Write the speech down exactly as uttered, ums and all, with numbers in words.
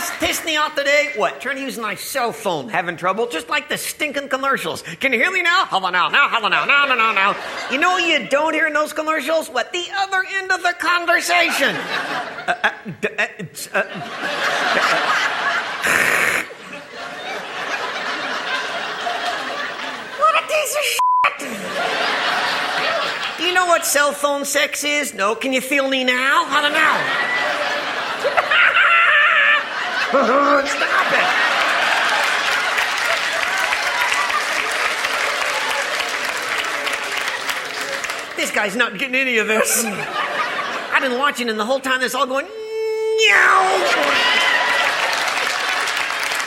what's pissed me off today? What? Trying to use my cell phone. Having trouble? Just like the stinking commercials. Can you hear me now? Hold on now. Now, hold on now. Now, now, now, now. You know what you don't hear in those commercials? What? The other end of the conversation. Uh, uh, d- uh, uh, what a piece of shit. Do you know what cell phone sex is? No? Can you feel me now? Hold on now. Stop it! This guy's not getting any of this. I've been watching, and the whole time it's all going, meow.